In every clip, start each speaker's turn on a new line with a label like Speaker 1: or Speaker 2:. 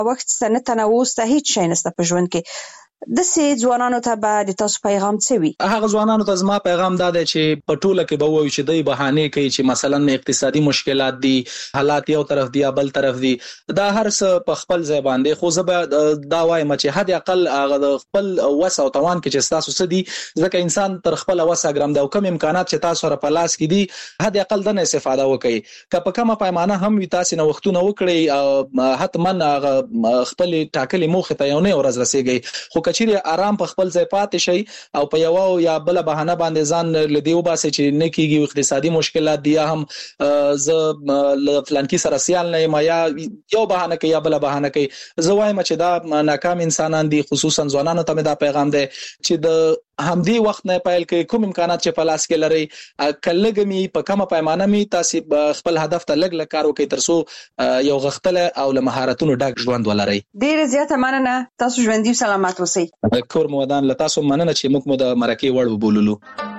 Speaker 1: وخت سره تنوع ته هیڅ شي نشته په ژوند کې. د سي ځوانانو ته به د تاسو پیغام څه وي؟
Speaker 2: هغه ځوانانو ته زما پیغام دا دی چې په ټوله کې به وایي چې دوی بهانه کوي چې مثلا اقتصادي مشکلات دي، حالات یو طرف دي یا بل طرف دي، دا هر څه په خپل ځای باندې، خو زه به دا وایم چې حد اقل هغه د خپل وس او توان کې چې تاسو څه دي، ځکه انسان تر خپل وس اګرام دا کوم امکانات چې تاسو سره په لاس کې دي حد اقل دنه استفاده وکړي. که په کومه پیمانه هم وي تاسو نو وختونه وکړي، حتما خپل ټاکلي موخه ته یو نه ورځ رسیږي، خو کچېری آرام په خپل ځای پاتې شي او په یو یا بل بهانه باندې ځان لدی وباسي چې نه کیږي اقتصادي مشکلات دي، هم ز فلانکی سره سیال نه ما یا یو بهانه کوي یا بل بهانه کوي. زه وایم چې دا ناکام انسانان دي، خصوصا ځوانانو ته دا پیغام دی چې د همدی وخت نه پیل کوي، کوم امکانات چې په لاس کې لري کلهګمی په کومه پیمانه می تاسو خپل هدف ته لګ کار وکړئ ترڅو یو غختله او له مهارتونو ډک ژوند ولرئ.
Speaker 1: ډیر زیاته مننه، تاسو ژوندۍ سلامات اوسئ.
Speaker 2: کور مودان له تاسو مننه چې موږ مو د مرکه وړ وبوللو.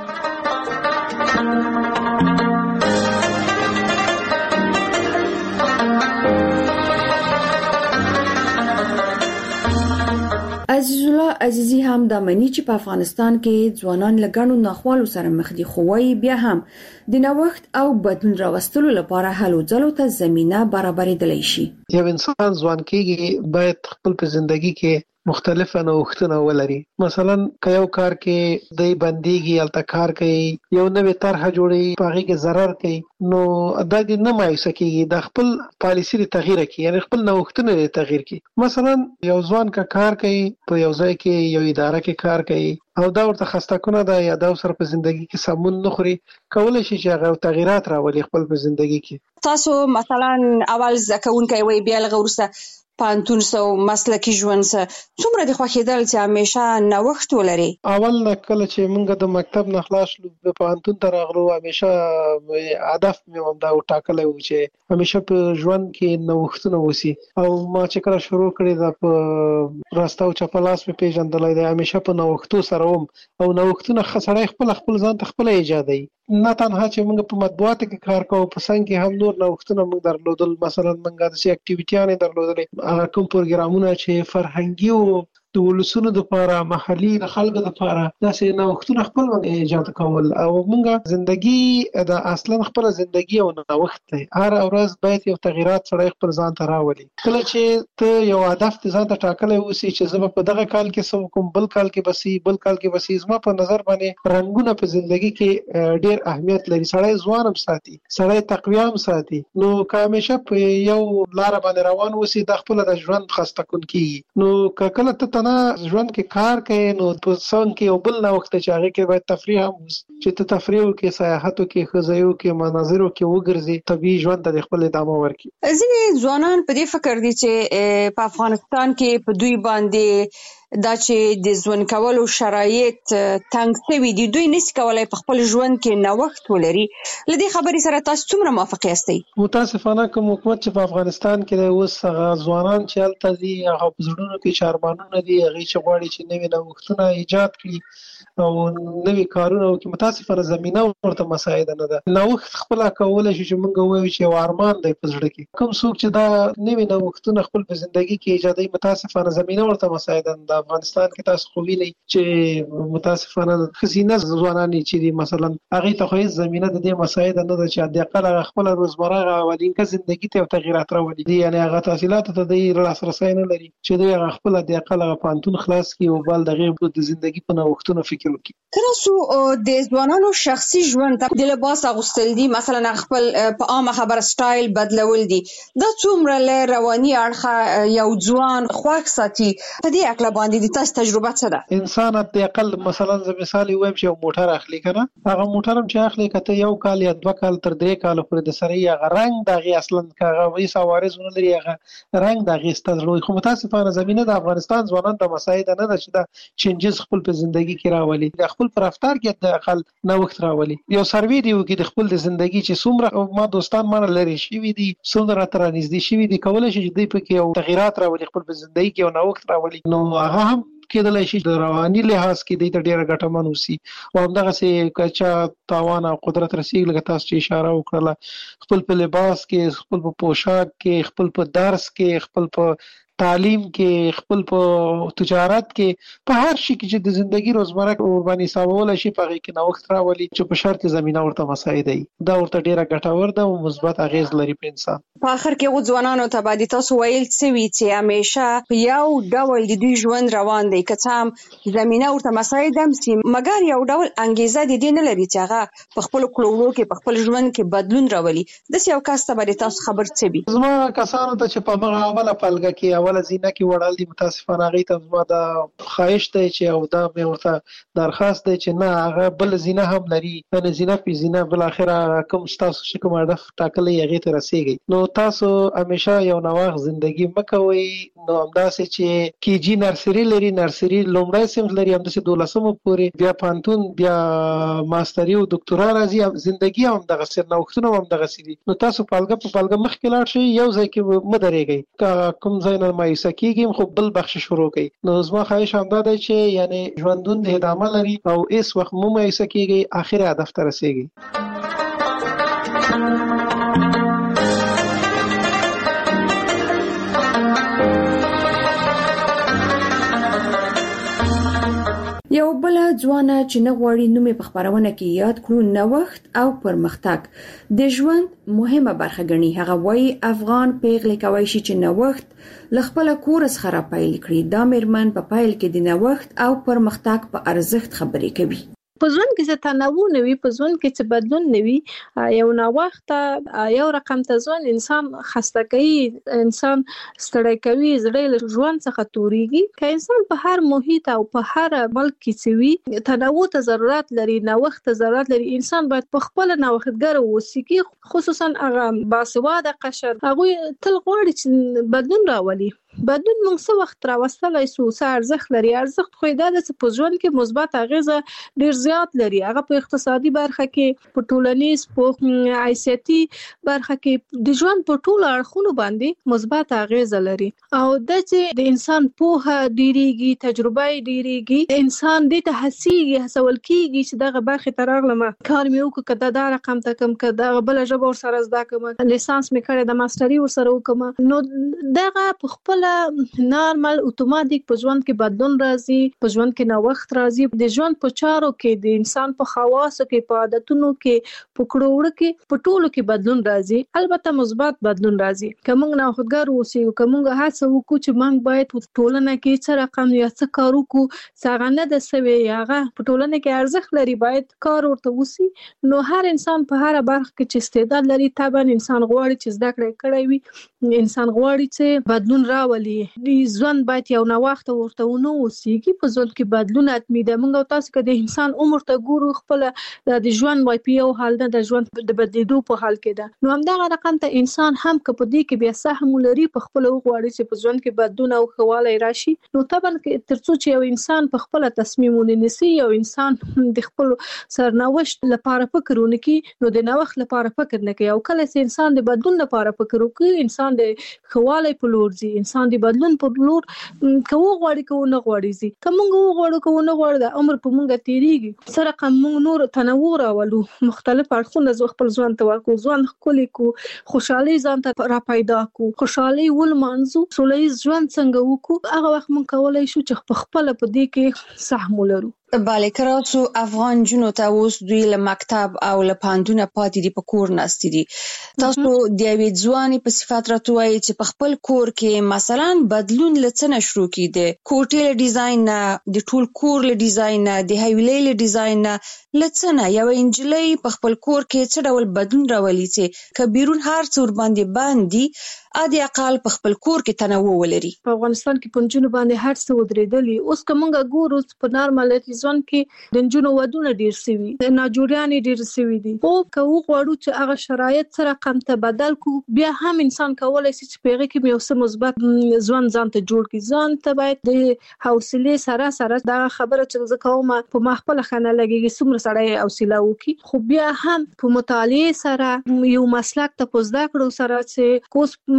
Speaker 3: عزیز الله عزیزی هم د منی چې په افغانستان کې ځوانان لګڼو ناخوالو سره مخ دي، خو وايي بیا هم د نوښت او بدلون راوستلو لپاره هلو ځلو ته زمينه برابرېدلی شي.
Speaker 4: یو انسان ځوان کېږي باید خپل په ژوندۍ کې مختلفه نوښتونه ولري. مثلا که یو کار کې دی بنديږي الته کار کوي، یو نوې طرحه جوړي پاغي کې ضرر کوي، نو دا د نه مایوسه کېږي، د خپل پالیسی لري تغییر کوي، یعنی خپل نوښتونه لري تغییر کوي. مثلا یو ځوان کا کار کوي په یو ځای کې یو اداره کې کار کوي او دا ورته خسته‌کونه ده یا دا سر په ژوندۍ کې سمون نه خوري، کولای شي چې هغه تغیرات راولي خپل په ژوندۍ کې.
Speaker 1: تاسو مثلا اول ځکهونکي وي بیا لغورسه پانتون سو مسلکی ژوند سره څومره د خوښیدل چې همیشه نوښت ولري؟
Speaker 4: اول کله چې موږ د مکتب نه خلاص شو په پانتون ته راغلو، همیشه هدف مې هم دا وټاکلی و چې همیشه په ژوند کې نوښتونه وسی، او ما چې کله شروع کړی دا په راسته او چپلاس په پیژندلای دی، همیشه په نوښتو سره وم او نوښتونه خسړای خپل ځان ته خپل ایجادي. نه تنها چې موږ په مطبوعاتو کې کار کوو، په څنګ کې هم نور نوښتونه موږ درلودل. مثلا موږ د اکټیویټیانې درلودلې، هغه کوم پروګرامونه چې فرهنګي او د ولسونو د لپاره محلي د خلکو د لپاره داسې نوښتونه خپل ایجاد کول. او موږ ژوندۍ د اصلا خپل ژوندۍ او نوښت دی، هر ورځ باید یو تغیرات سره خپل ځان ته راولي. کله چې ته یو هدف ځان ته ټاکلی اوسې چې زه په دغه کال کې سم کوم، بل کال کې بسې، بل کال کې بسې، زما په نظر باندې رنګونه په ژوندۍ کې ډیر اهمیت لري. سړی ځوان هم ساتي، سړی تقویه هم ساتي. نو که همیشه په یو لار باندې روان اوسې د خپل د ژوند خسته کون کیږي. نو که کله ته نه ژوند کې کار کوي، نو په څنګ کې یو بل نوښت چې هغه کې باید تفریح هم چې ته تفریح وکړې، سیاحت وکړې، ښځې وکړې، مناظر وکړې، وګرځې، طبیعي ژوند ته خپل ادامه ورکړي.
Speaker 1: ځینې ځوانان په دې فکر دي چې په افغانستان کې په دوی باندې دا چې د ژوند کولو شرایط تنګ شوي دي، دوی نشي کولای په خپل ژوند کې نوښت ولري. له دې خبرې سره تاسو څومره موافق یاستئ؟
Speaker 4: متاسفانه کوم حکومت چې په افغانستان کې دی اوس هغه ځوانان چې هلته دي، هغه په زړونو کې چارمانونه دي، هغې چې غواړي چې نوي نوښتونه ایجاد کړي او نوي کارونه وکړي. متاسفانه زمینه ورته مساعده نه ده. نوښت خپله کولی شي چې موږ ووایو چې یو ارمان دی په زړه کې. کوم څوک چې دا نوي نوښتونه خپل په زندګي کې ایجادوي، متاسفانه زمینه ورته مساعده نه ده. افغانستان کې تاسو خو وینئ چې متاسفانه ښځینه ځوانان چې دي مثلا هغې ته خو هېڅ زمینه د دې مساعده نه ده چې حداقل هغه خپله روزمره هغه اولینکه زندګي ته یو تغیرات راولي. یعنې هغه تحصیلاتو ته دوی لاسرسی نه لري چې دوی هغه خپل حداقل هغه پوهنتون خلاص کړي او بل د هغې د زندګي په نوښتونو فکر وکړي.
Speaker 1: تاسو د ځوانانو شخصي ژوند ته د لباس اغوستل دي، مثلا خپل په عامه خبره سټایل بدلول دي، دا څومره له رواني اړخه یو ځوان خوښ ساتي؟ په دې اړه باندې د تاسو تجربه څه ده؟
Speaker 4: انسان حداقل مثلا زه مثال وایم چې یو موټر اخلي کنه، هغه موټر هم چې اخلي کته یو کال یا 2 کال تر 3 کال پورې د سره هغه رنگ دغه اصلا هغه وې سوارز نه لري، هغه رنگ دغه ستړي. خو متاسفانه زمينه د افغانستان ځوانان د مساعده نه ده چې دا چینجز خپل په ژوندۍ کې راولي، د خپل پر رفتار کې د خپل نوښت راولي. یو سروي دی کې د خپل د ژوندۍ چې څومره ما دوستان مانه لري شي وي دي، څومره تر نږدې شي وي دي، کولای شي چې دوی په کې یو تغیرات راولي، خپل په ژوندۍ کې یو نوښت راولي. نو هغه هم کېدلای شي د رواني لحاظ کې د ډیره ګټمن اوسي او همدغه سي کچا توان او قدرت رسیږي. لکه تاسو چې اشاره وکړه، خپل په لباس کې، خپل په پوشاک کې، خپل په درس کې، خپل په تعلیم کې، خپل په تجارت کې، په هر شي کې چې د ژوندۍ روزمره باندې حسابول شي په هغه کې نوښت راولي چې په شرط زمينه ورته مساعده وي. دا ورته ډیره ګټور ده او مثبت اغیز لري په انسان.
Speaker 1: په اخر کې ځوانانو ته باندې تاسو ویل څه چې همیشه یو ډول د دوی ژوند روان دی، که څه هم زمينه ورته مساعده سي، مګر یو ډول انګیزه د دې نه لري چې هغه په خپل کړولو کې په خپل ژوند کې بدلون راولي. د یو کس ته باندې تاسو خبر څه وي؟
Speaker 4: زما کسانو ته چې په هغه اوله پلګه کې اوله زینه کې وړل دي، متاسفانه هغه ته زما د خواهش دی چې او دا مې ورته درخواست دی چې نه هغه بل زینه هم لري، نه زینه په زینه بل اخره کوم تاسو چې کوم هدف ټاکلې هغه ته رسیږي. نو تاسو همیشه یو نوښت ژوندۍ مکوئ. نو همداسې چې کیجی نرسري لري، نرسري لومړی صنف لري، همداسې 12مه پورې، بیا پانتون، بیا ماستري او دکتورا راځي. ژوندۍ هم دغه سر نوښتونه هم دغه سړي. نو تاسو پالګه مخکې لاړ شئ، یو ځای کې مه درېږئ، کوم ځای نه مایوسه کېږئ خو بل بخش شروع کړئ. نو زما خواهش همدا دی چې یعنی ژوندون د ادامه لري او هیڅ وخت مو مایوسه کېږئ، اخر هدف ته رسیږئ.
Speaker 3: یو بل ځوانه چې نه غواړي نوم په خبرونه کې یاد کړو، نوښت او پرمختګ د ژوند مهمه برخه ګڼي. هغه وایي افغان پیغلې کوي چې نوښت ل خپل کور څخه را پیل کړي. دا مېرمن په پیل کې د نوښت او پرمختګ په ارزښت خبرې کوي.
Speaker 5: په ژوند کې چې تنوع نه وي، په ژوند کې چې بدلون نه وي، یو نوښت یو رقم ته ځوان انسان خسته کوي، انسان ستړی کوي، زړه له ژوند څخه توريږي. که انسان په هر محیط او په هر ملک کې چې وي تنوع ته ضرورت لري، نوښت ته ضرورت لري. انسان باید په خپل نوښتګر اوسي، خصوصا هغه باسواده قشر. هغه تل غواړي چې بدلون راولي. بدلون موږ څه وخت راوستلای سو، څه ارزښت لري. ارزښت خو دا د په ژوند کې مثبت اغیزه ډیر زیات لري. هغه په اقتصادي برخه کې، په ټولنیز، په حیثیتي برخه کې، د ژوند په ټولو اړخونو باندې مثبت اغیزه لري. او د چې د انسان پوهه ډیریږي، تجربه ډیریږي، انسان دې ته هڅول کیږي چې دغه برخه ترغلم کار مې وکړ، کدا دا رقم ته کم، کدا بل ژبه ور سره زده کوم، لیسانس مې کړی، د ماستري ور سره وکم. نو دغه په خپل نارمل اتوماتیک په ژوند کې بدلون راځي، په ژوند کې نوښت راځي. د ژوند په چارو کې، د انسان په خواصو کې، په عادتونو کې، په کړوړو کې، په ټولو کې بدلون راځي. البته مثبت بدلون راځي. که موږ نوښتګر اوسو، که موږ هڅه وکړو چې موږ باید په ټولنه کې څه رقم یا څه کار وکړو، څنګه نه د سوي هغه په ټولنه کې ارزښت لري، باید کار ورته وسی. نو هر انسان په هر برخه کې چې استعداد لري، طبعا انسان غواړي چې زده کړې کړی وي، انسان غواړي چې بدلون راولي. ژوند باید یو نوښت ورته ونه اوسېږي. په ژوند کې بدلون اتمی ده. موږ تاسو کې د انسان عمر ته ګورو، خپل د ژوند وای په یو حال نه د ژوند د بدلیدو په حال کې ده. نو همدغه رقم ته انسان هم که په دې کې بیا سهم لري، په خپل غواړي چې په ژوند کې بدلون او خواله راشي. نو طبعا ترڅو چې یو انسان په خپل تصمیم ونیسي، یو انسان د خپل سرنوشت لپاره فکر ونکړي، نو د نوښت لپاره فکر نه کوي. او کله چې انسان د بدلون لپاره فکر وکړي، انسان د خواله په لور ځي، انسان د بدلون په لور کوو غواړي، کوو نه غواړي زی. که موږ وغواړو، کوو نه غواړو، د عمر په موږ تیریږي. سره کوم موږ نور تنوع راولو، مختلف اړخونه ز خپل ژوند ته ورکو، ژوند خولي کو، خوشحالي ځان ته را پیدا کو، خوشحالي ول منځو، سولې ژوند څنګه وکړو، هغه وخت موږ کولای شو چې په خپل په دې کې سهم ولرو.
Speaker 1: بله کراتو افغان جنو ته اوس دوی له مکتب او له پوهنتونه پاتې دي، په کور ناستې دي. تاسو د یوې ځوانې په صفت راته وایئ چې په خپل کور کې مثلا بدلون له څه نه شروع کیده؟ کوټې له ډیزاین نه، د ټول کور له ډیزاین نه، د حویلۍ له ډیزاین نه، له څه نه یو انجلۍ په خپل کور کې څه ډول بدلون راولي چې کبیرون هر څه ور باندې باندې ادي اقل په خپل کور کې تنوع ولري.
Speaker 5: په افغانستان کې پنځونه باندې هر څه ودرېدلي. اوس کومه ګورو په نارمل ژوند کې د جنونو ودونه ډیر سوي، د ناجوړیان ډیر سوي دي. او که وغواړو چې هغه شرایط سره رقم ته بدل کو، بیا هم انسان کولای شي چې پیغه کې یو څه مثبت ژوند ځان ته جوړ کړي. ځان ته باید د حوصله سره دا خبره چې زه کوم په مخبل خانه لګي څومره سره حوصله وکي، خو بیا هم په مطالعه سره یو مسلک ته پوزدا کړو سره چې کوس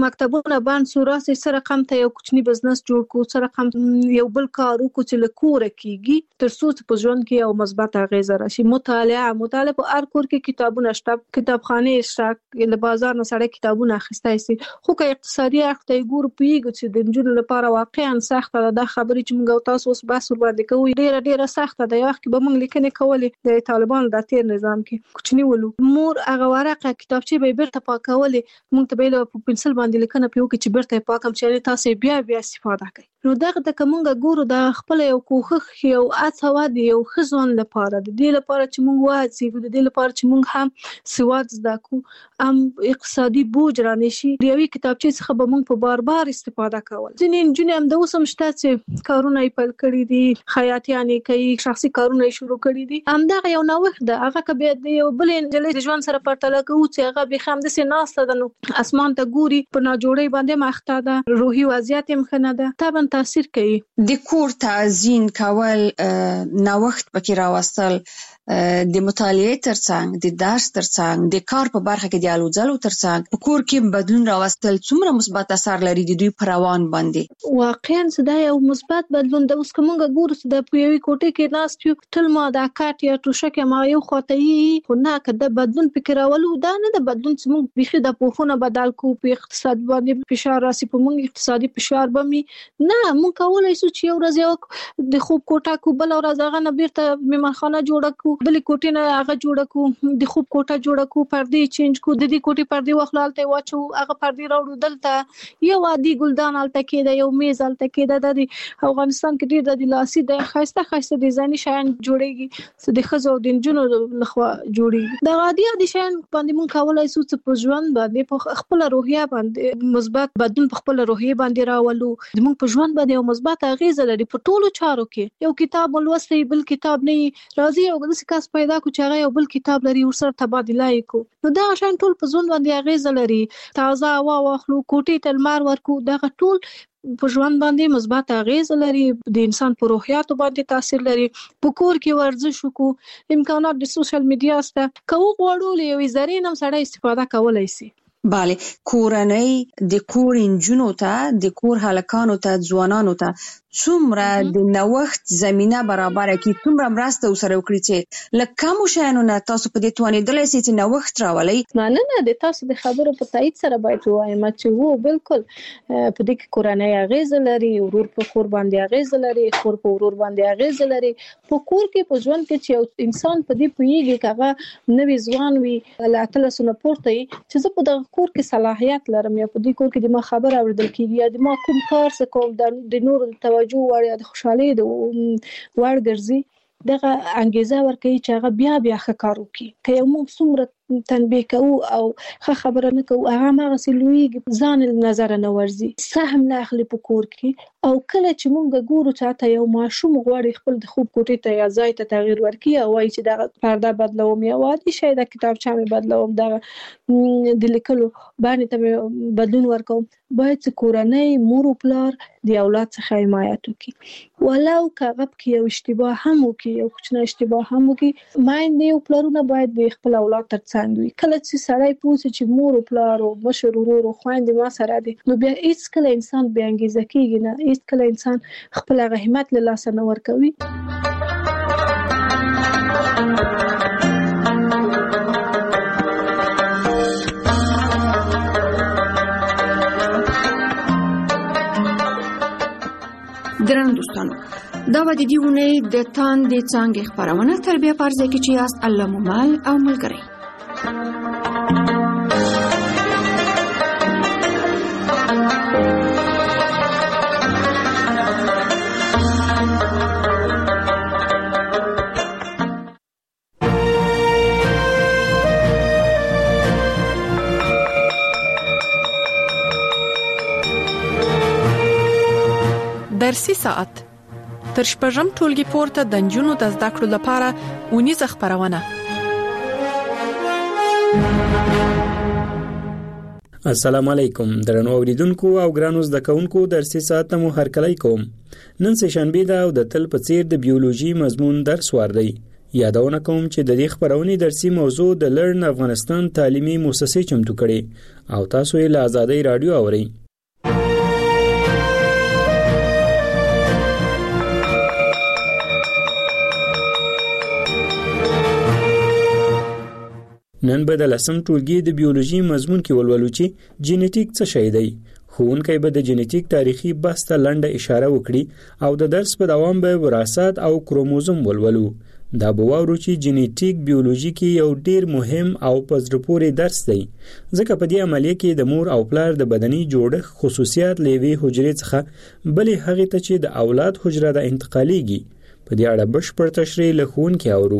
Speaker 5: مکتبونه باندې سوراسي سره رقم ته یو کوچنی بزنس جوړ کو، سره رقم یو بل کار وکړو چې له کوره کیږي تر څو په ژوند کې یو مثبت اغیزه راشي. مطالعه په هر کور کې کتابونه شته، کتابخانه شته، له بازار نه سره کتابونه اخیستای شي. خو که اقتصادي اړخ ته ګورو پیږي چې د نجونو لپاره واقعا سخته ده. دا خبرې چې موږ تاسو اوس بحث باندې کوو ډیره سخته ده. یو وخت به موږ لیکنې کولې د طالبانو د تیر نظام کې کوچنی ولو مور هغه ورقه کتابچه به بیرته پاکولې، موږ ته به په پنسل باندې لیکنه پیو کې چې بیرته پاکم چې تاسو بیا استفاده کوي. نو دغه د کومه ګورو د خپل یو کوخخ یو اڅوا دی یو خزون لپاره د دې لپاره چې موږ واځي، د دې لپاره چې موږ هم سواد زده کو، هم اقتصادي بوج را نشي. یوې کتابچې څخه به موږ په بار استفاده کول. ځینې نجونې هم د اوس هم شته چې کارونه یې پیل کړي دي، خیاطیانې کوي، شخصي کارونه یې شروع کړي دي. همدغه یو نوښت ده. هغه که بیا د یو بل نجلۍ د ژوند سره پرتله کوو چې هغه بیا همداسې ناسته ده، نو اسمان ته ګوري، په ناجوړۍ باندې مخته ده، روحي وضعیت یې ښه نه ده، طبعا تاثیر کوي.
Speaker 1: د کور تعزین کول، نوښت پکې راوستل، د مطالعې ترڅنګ، د درس ترڅنګ، د کار په برخه کې د الوځلو ترڅنګ په کور کې بدلون راوستل څومره مثبت اثر لري د دوی پر روان باندې؟
Speaker 5: واقعا دا یو مثبت بدلون ده. اوس کومه ګورو چې د یوې کوټې کې ناست یو تل ما دا کاټ یا توشک ما یو خواته یې، خو نه که د بدلون فکر راولو دا نه د بدلون چې موږ بيخي د پوښونه بدل کو، په اقتصاد باندې فشار راسي، په موږ اقتصادي فشار بمي نه. موږ کولای شو چې یو ورځ یو د خوب کوټه کو، بل ورځ هغه نه بیرته میمنخانه جوړه کو، بل کوټې نه هغه جوړه کو، د خوب کوټه جوړه کو، پردې چینج کو، د دې کوټې پردې واخلالته واچو، هغه پردې راوړو دلته یو عادي ګلدان الته کېده، یو میز الته کېده. د افغانستان کې ډیر د لاسي د خاصه ډیزایني شیان جوړيږي چې د خزو او د نجونو لخوا جوړيږي. د عادي شیان باندې مونږ کولای شو چې په ژوند باندې په خپل روحیه باندې مثبت بدلون په خپل روحیه باندې راولو. د مونږ په ژوند باندې یو مثبت اغیزه لري په ټولو چارو کې. یو کتاب ولوستي بل کتاب نه راځي، یو داسې کس پیدا کو چې هغه یو بل کتاب لري ورسره تبادله کو. نو دا شان ټول په ژوند باندې اغیزه لري. تازه هوا واخلو، کوټې ته لمر ورکو، دا ټول په ژوند باندې مثبت اغیزه لري. د انسان په روحیاتو باندې تاثیر لري. په کور کې ورزش وکړو، امکانات د سوشل میډیا سره کوو، غواړو له یوې ذرې هم سړی استفاده کولای شي.
Speaker 1: بله، کورنۍ د کور انجونو ته، د کور هلکانو ته، ځوانانو ته څومره د نوښت زمينه برابره کړي، څومره مرسته وسره وکړي چې له کومو شیانو نه تاسو په دې توانېدلی سئ چې نوښت راولئ؟
Speaker 5: نه د تاسو د خبرو په تایید سره باید ووایم چې وو بالکل په دې کې کورنۍ اغیزه لري، ورور په خور باندې اغیزه لري، خور په ورور باندې اغیزه لري. په کور کې په ژوند کې چې یو انسان په دې پوهیږي چې هغه نوی ځوان وي، له اتلسونه پورته وي، چې زه په دغه کور کې صلاحیت لرم، یا په دې کور کې د ما خبر اوریدل کیږي، یا د ما کوم کار څه کوم د نور توجه وړ یا د خوشحالۍ د وړ ګرځي، دغه انګیزه ورکوي چې هغه بیا ښه کار وکړي. که یو موږ څومره تنبیه کوو او ښه خبره نه کوو، هغه هماغسې لویږي، ځان له نظره نه ورځي، سهم نه اخلي په کور کې. او کله چې موږ ګورو چې حتی یو ماشوم غواړي خپل د خوب کوټې ته یا ځای ته تغییر ورکړي او وایي چې دغه پرده بدلوم یا عادي شی د کتابچه مې بدلوم، دغه د لیکلو باندې ته مې بدلون ورکوم، باید چې کورنۍ مور او پلار د اولاد څخه حمایت وکړي. ولو که هغه پکې یو اشتباه هم وکړي، یو کوچنی اشتباه هم وکړي، میندې او پلارونه باید د خپل اولاد ترڅنګ وي. کله چې سړی پوه شي چې مور او پلار او مشر ورور او خویندې ما سره دي، نو بیا هیڅکله انسان بې انګیزه کېږي نه، هیڅکله انسان خپل هغه همت له لاسه نه ورکوي.
Speaker 3: درنو دوستانو، دا و د دې اونۍ د تاندې څانګې خپرونه تربیه په ارزه کې چې یاست الله مومل او ملګری.
Speaker 6: درسي ساعت تر شپږم ټولګي پورته د نجونو د زده کړو لپاره اونیزه خپرونه.
Speaker 7: السلام علیکم درنو اوریدونکو او ګرانو زده کوونکو، درسي ساعت مو هرکلی کوم. نن سه شنبه ده او د تل په څیر د بیولوژي مضمون درس وردی. یادونه کوم چې د دې خبرونې درسي موضوع د لرن افغانستان تعلیمي مؤسسې چمتو کړي او تاسو یې له آزادۍ رادیو اورئ. نن به د 10م ټولګي د بیولوژي مضمون کې ولولو چې جینیټیک څه شی دی. ښوونکی به د جینیټیک تاریخي بحث ته لنډه اشاره وکړي او د درس په دوام به وراثت او کروموزوم ولولو. دا به واورو چې جینیټیک بیولوژي کې یو ډیر مهم او په زړه پورې درس دی ځکه په دې عملیه کې د مور او پلار د بدني جوړښت خصوصیات له یوې حجرې څخه بلې هغې ته چې د اولاد حجره د انتقالیږي. په دې اړه بشپړ تشریح له ښوونکي اورو.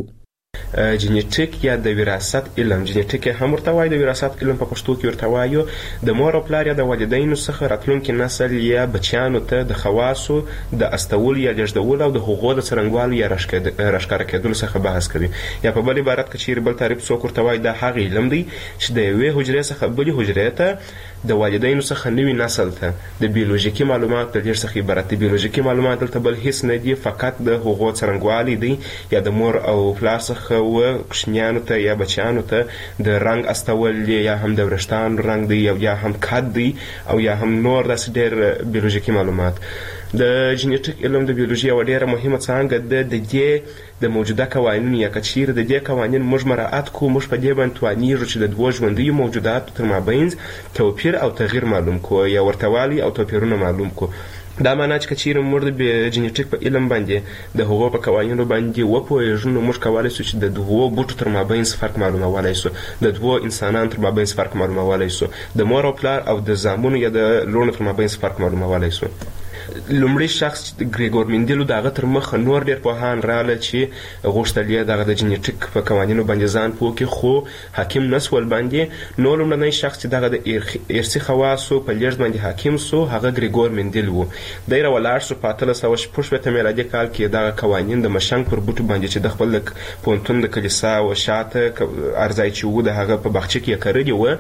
Speaker 8: جینیټیک یا د وراثت علم، جینیټیک هم ورته وایي، د وراثت علم په پښتو کې ورته وایو. د مور او پلار یا د والدینو څخه راتلونکي نسل یا بچیانو ته د خواصو د استول یا لېږدول او د هغو د څرنګوالي یا راښکاره کېدلو څخه بحث کوي. یا په بل عبارت کې چیرې بل تعریف څوک ورته وایي، دا هغه علم دی چې د یوې حجرې څخه بلې حجرې ته د والدینو څخه نوي نسل ته د بیولوژیکي معلومات د لېږد څخه عبارت دي. بیولوژیکي معلومات دلته بل هیڅ نه دي، فقط د هغو څرنګوالي دی یا د مور او پلار څخه و کوچنیانو ته یا بچیانو ته د رنګ استول یا هم د وریښتانو رنګ دی یا هم قد دی او یا هم نور داسې ډېر بیولوژیکي معلومات. د جینیټیک علم د بیولوژي یوه ډېره مهمه څانګه ده. د دې د موجوده قوانین یا که چیرې د دې قوانین موږ مراعات کړو، موږ په دې باندې توانیږو چې د دوو ژوندیو موجوداتو تر مابین توپیر او تغییر معلوم کړو یا ورتهوالی او توپیرونه معلوم کړو. دا معنی چې که چیرې موږ د جینیټیک په علم باندې د هغو په قوانینو باندې وپوهېږو، نو موږ کولی شو چې د دوو بوټو تر مابین فرق معلومولی شو، د دوو انسانانو تر مابین فرق معلومولی شو، د مور او پلار او د زامنو یا د لوڼو تر مابین فرق معلومولی شو. لومړی شخص ګریګور مندیلو د هغه تر مخه نور ډېر پوهان راغله چې غوښتل یې دغه د جینیټیک په قوانینو باندې ځان پوه کړي، خو حاکم نه سول باندې. نو لومړنی شخص چې دغه د ارثي خواصو په لېږد باندې حاکم سو هغه ګریګور مندیل و. دی راولاړ شو په 1866 میلادي کال کې دغه قوانین د مشنګ پر بوټو باندې چې د خپل پوهنتون د کلیسا و شاته ارځای چې و د هغه په باغچه کې یې کرلي وه،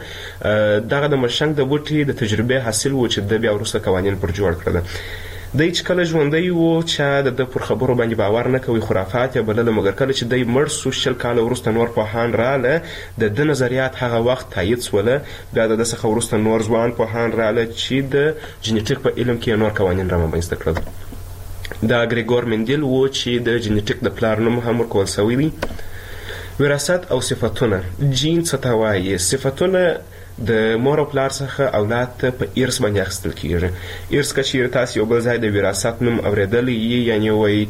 Speaker 8: دغه د مشنګ د بوټي د تجربې حاصل و چې د بیا وروسته قوانین پر جوړ کړل. دی چې کله ژوندی و چا د ده پر خبرو باندې باور نه کوي، خرافات یې بلله، مګر کله چې دی مړ سو 20 کاله وروسته نور پوهان راله، د ده نظریات هغه وخت تایید سوله. بیا د ده څخه وروسته نور ځوان پوهان راله چې د جینیټیک په علم کې نور قوانین رامنځته کړل. دا ګریګور مندیل و چې د جینیټیک د پلار نوم هم ورکول سوی دی. وراثت او صفتونه. جین څه ته وایي؟ صفتونه د مور او پلار څخه اولاد ته په ارث باندې اخیستل کیږي. ارث که چیرې تاسو یو بل ځای د وراثت نوم اورېدلی یعنې وایي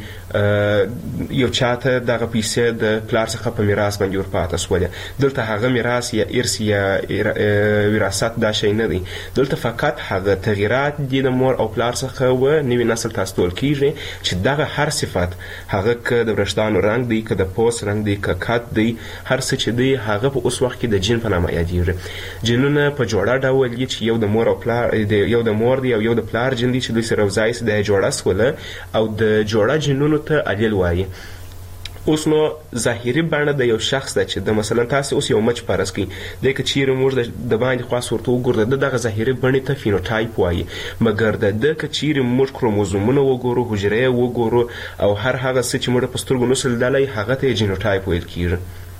Speaker 8: یو چاته دغه پیسې د پلار څخه په میراث باندې ورپاته سولې، دلته هغه میراث یا ارث یا وراثت دا شی نه دی، دلته فقط هغه تغییرات دي د مور او پلار څخه و نوي نسل ته استول کیږي چې دغه هر صفت، هغه که د وریښتانو رنګ دی، که د پوست رنګ دی، که قد دی، هر څه چې دی هغه په اوس وخت کې د جین په نامه یادیږي. جینونه په جوړه ډول دي چې یو د مور او پلار یو د مور دی او یو د پلار جین دی چې دوی سره یوځای سي د جوړه سوله او د جوړه جینونو ته الیل وایي. اوس نو ظاهري بڼه د یو شخص ده چې د مثلا تاسو اوس یو مچ فرض کړئ، دی که چیرې موږ د باندې خواص ورته وګورو د دغه ظاهري بڼې ته فینوټایپ وایي، مګر د ده که چیرې موږ کروموزومونه وګورو، حجرې وګورو او هر هغه څه چې موږ په سترګو نسو لیدلی هغه ته یې جینوټایپ ویل کیږي.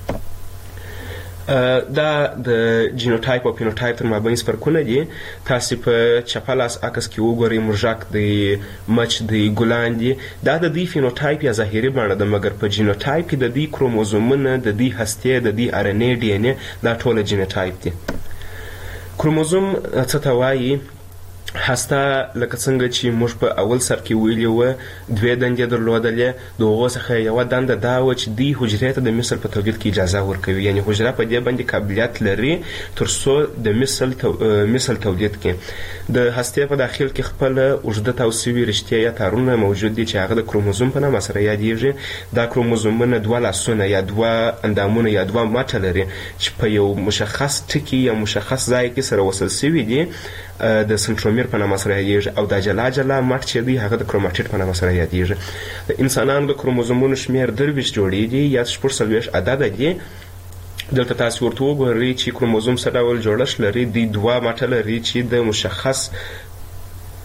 Speaker 8: دا د جینوټایپ او فینوټایپ تر مابین فرقونه دي. تاسو په چپه لاس عکس کې وګورئ، موږک دی، مچ دی، ګلان دي، دا د دې فینوټایپ یا ظاهري بڼه ده، مګر په جینوټایپ کې د دې کروموزومونه، د دې هستې، د دې RNA DNA دا ټوله جینوټایپ دي. کروموزوم څه ته وایي؟ هسته لکه څنګه چې موږ په اول سر کې ویلي وه 2 دندې درلودلې، د هغو څخه یوه دنده دا وه چې دوی حجرې ته د مثل په تولید کې اجازه ورکوي، یعنې حجره په دې باندې قابلیت لري تر څو د مثل تولید کړي. د هستې په داخل کې خپل اوږده تاو سوي رشتې یا تارونه موجود دي چې هغه د کروموزوم په نامه سره یادیږي. دا کروموزومونه 2 لاسونه یا 2 اندامونه یا 2 مټه لري چې په یو مشخص ټکي یا مشخص ځای کې سره وصل سوي دي، د سنترومیر په نامه سره یادیږي، او دا جلا جلا مټ چې دی هغه د کروماټیډ په نامه سره یادیږي. د انسانانو د کروموزومونو شمیر 23 جوړې دي یا 46 عدده دي. دلته تاسو ورته وګورئ چې کروموزوم څه ډول جوړښت لري. دی 2 مټه لري چې د مشخص